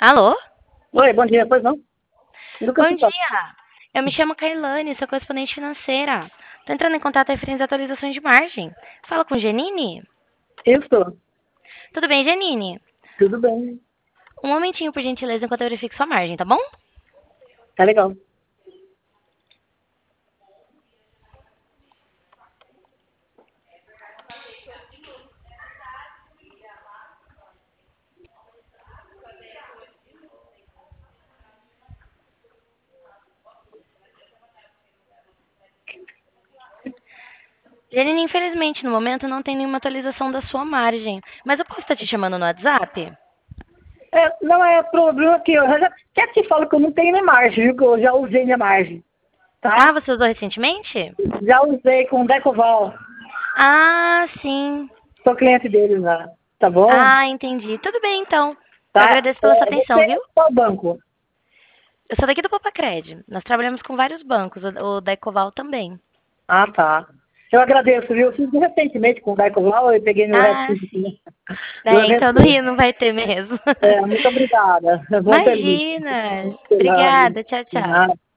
Alô? Oi, bom dia, pois não? Do que eu Bom te falo? dia. Eu me chamo Kailane, sou correspondente financeira. Tô entrando em contato referente às atualizações de margem. Fala com Janine? Eu estou. Tudo bem, Janine? Tudo bem. Um momentinho, por gentileza, enquanto eu verifico sua margem, tá bom? Tá legal. Janine, infelizmente, no momento não tem nenhuma atualização da sua margem. Mas eu posso estar te chamando no WhatsApp? Não é problema que eu já quer te falo que eu não tenho nem margem, viu? Que eu já usei minha margem, Ah, tá? você usou recentemente? Já usei com o Decoval. Ah, sim. Sou cliente deles lá. Tá bom? Ah, entendi. Tudo bem, então. Eu Tá? agradeço pela sua Você atenção, é viu? qual banco? Eu sou daqui do Popacred. Nós trabalhamos com vários bancos, o da Ecoval também. Ah, tá. Eu agradeço, viu? Eu fiz recentemente com o Decoval e peguei meu Ah, restinho sim. aqui. Eu É, então no recebi. Rio não vai ter mesmo. Muito obrigada. Bom serviço. Imagina. Obrigada. Tchau, tchau.